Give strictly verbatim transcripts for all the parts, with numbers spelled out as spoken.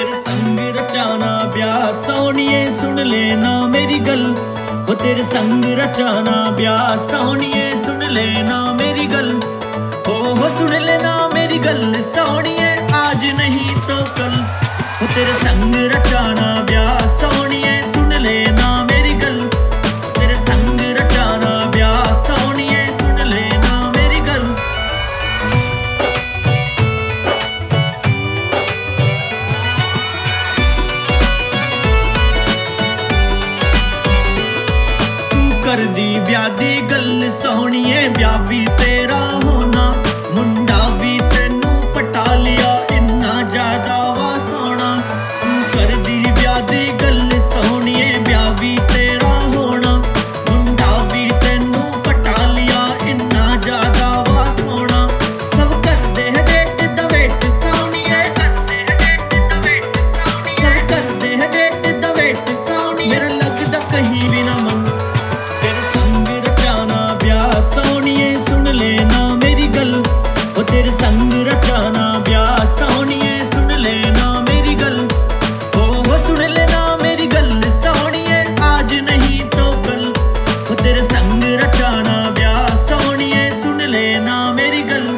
तेरे संग रचाना ब्याह सोनिए सुन लेना मेरी गल। हो तेरे संग रचाना ब्याह सोनिए सुन लेना मेरी गल। हो हो सुन लेना मेरी गल सोनिए आज नहीं तो कल। हो तेरे संग रचाना ब्याह सोनिए सुन लेना मेरी गल। तेरे संग रचाना ब्याह सोनिए सुन लेना मेरी गल। कर दी ब्याह दी गल सोनिए ब्याह भी तेरा होना। मुंडा भी तेनू पटा लिया इन्ना ज्यादा वा सोना। तू कर दी ब्याह दी गल सोनिए ब्याह भी तेरा होना। मुंडा भी तेनू पटा लिया इन्ना ज्यादा वा सोना। सब कर दे डेट दा वेट सोनिए। सब कर दे डेट दा वेट सोनिए। मेरा लगदा कहीं भी ना मन। सोनिए सुन लेना मेरी गल। ओ तेरे संग रचाना ब्याह सोनिए सुन लेना मेरी गल। ओ हो सुन लेना मेरी गल सोनिए आज नहीं तो कल। ओ तेरे संग रचाना ब्याह सोनिए सुन लेना मेरी गल।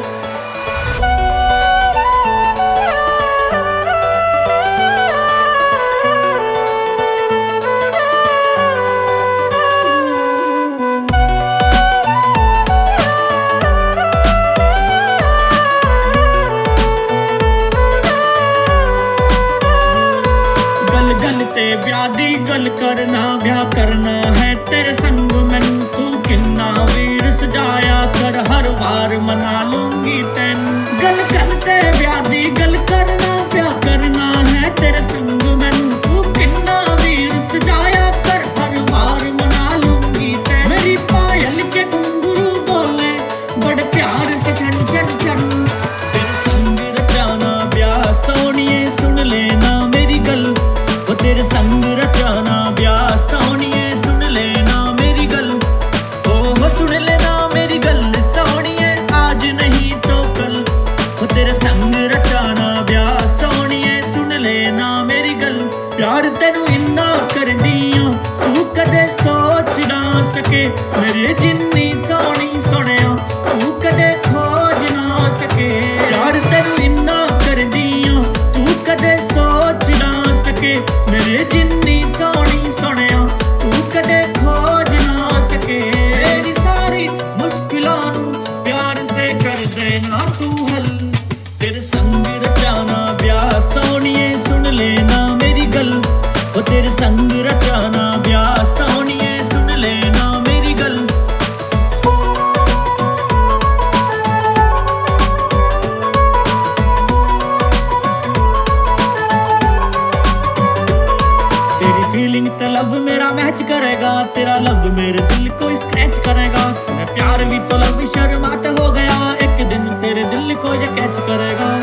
गल ते ब्याह दी गल करना ब्याह करना है तेरे संग मैनू। तू किन्ना वीर सजाया कर हर वार मना लूंगी तैनू। गल गल ते ब्याह दी गल करना ब्याह करना है तेरे संग मैनू। तू किन्ना वीर सजाया कर हर वार मना लूंगी तैनू। मेरी पायल के घुंघरू बोले बड़े प्यार से छन छन छन। तेरे संग रचाना ब्याह सोनिए सुन लेना मेरी गल। तेरे संग रचाना ब्याह सोनिए सुन लेना मेरी गल। ओ हो सुन लेना मेरी गल सोनिए आज नहीं तो कल। हो तेरे संग रचाना ब्याह सोनिए सुन लेना मेरी गल। प्यार तेनू इन्ना कर दिया तू कदे सोच ना सके। मेरे जिन्नी सोनी सुनिया तू कदे खोज ना सके। प्यार तेनू इन्ना कर दिया तू कदे सोच ना सके। मेरे जिन्नी सोनी सुनिया तू कदे खोज ना सके। मेरी सारी मुश्किलां नू प्यार से कर देना तू हल। तेरे संग रचाना ब्याह सोनिए सुन लेना मेरी गल। ओ तेरे संग रचाना ब्याह सोनिए सुन लेना मेरी गल। फीलिंग ते लव मेरा मैच करेगा। तेरा लव मेरे दिल को स्क्रैच करेगा। मैं प्यार भी तो लव शर्माते हो गया। एक दिन तेरे दिल को ये कैच करेगा।